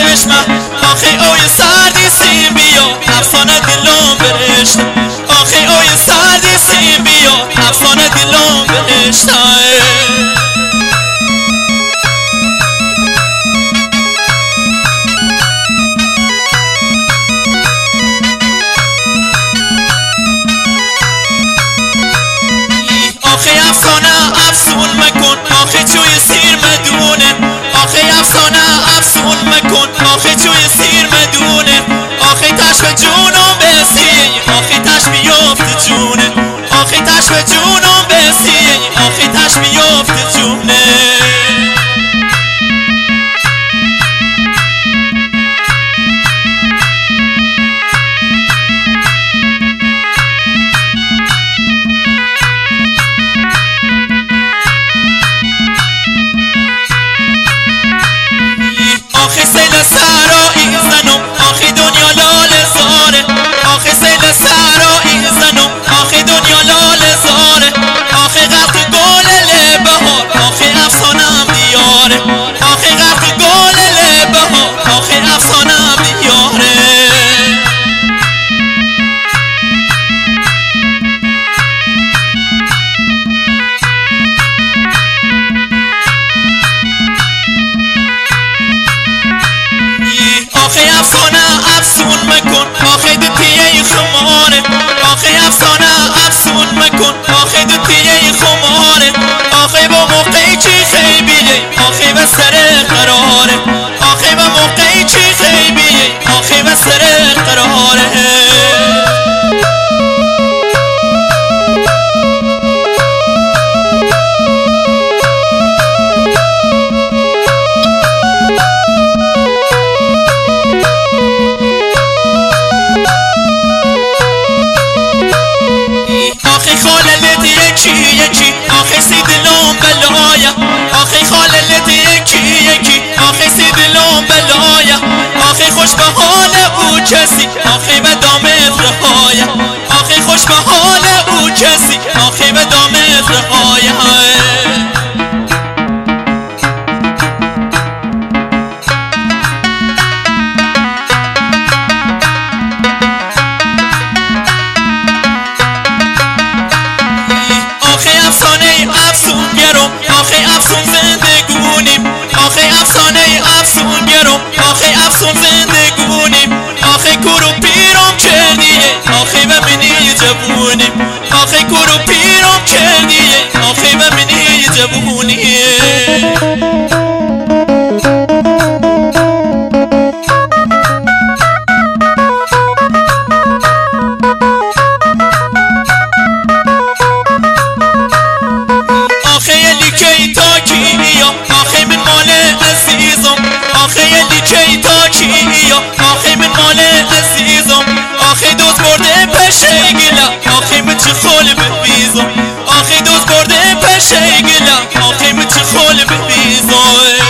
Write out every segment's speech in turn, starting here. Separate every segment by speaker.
Speaker 1: چشمم آخه اوی سردی سیم بیا افسانه دلم برشت آخه اوی سردی سیم بیا افسانه دلم برشت آخه افسانه افسون مکن آخه توی سیر مدونه آخه افسانه افسون مکن آخه توی سیر مدونه آخه تش به جونم بسی آخه تش بیفت جونه آخه تش به جونم بسی آخه تش بیفت جونه آخه سیل سرایی زنم آخه دنیا لال زاره آخه سیل سرایی زنم آخه دنیا لال زاره آخه غرق گل لبهار آخه افسانم دیاره آخه غرق گل لبهار آخه افسانم دیاره آخه افسانه افسون مکن آخه دو تیه خماره آخه افسانه افسون مکن آخه دو تیه خماره آخه با موقعی چی خیبیه آخه به سر قراره آخه با موقعی چی خیبیه آخه به سر قراره آخه خاللت یکی آخه سی دلم بلایا آخه خاللت یکی آخه سی دلم بلایا آخه خوش به حال او کسی آخه به دامت رهایا آخه خوش به حال او کسی آخه به دامت رهایا افسون گرم آخه افسون زندگونیم آخه افسانه افسون گرم آخه افسون زندگونیم آخه کورو پیرم کردیه آخه ببینی جوونیم آخه کورو پیرم کردیه آخه ببینی جوونیم آخه من مال عزیزم آخه یلی کی تا کییا آخه من مال عزیزم آخه دوز برده پشه گلا آخه من چه خال ببیزم آخه دوز برده پشه گلا آخه من چه خال ببیزم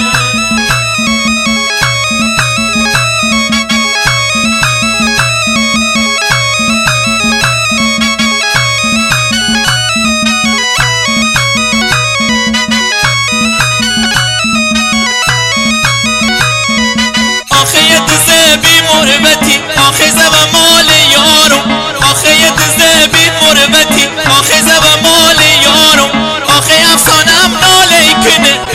Speaker 1: مربتی آخه زب مال یارم آخه یه دزده بی مربتی آخه زب مال یارم آخه افسانم ناله کنه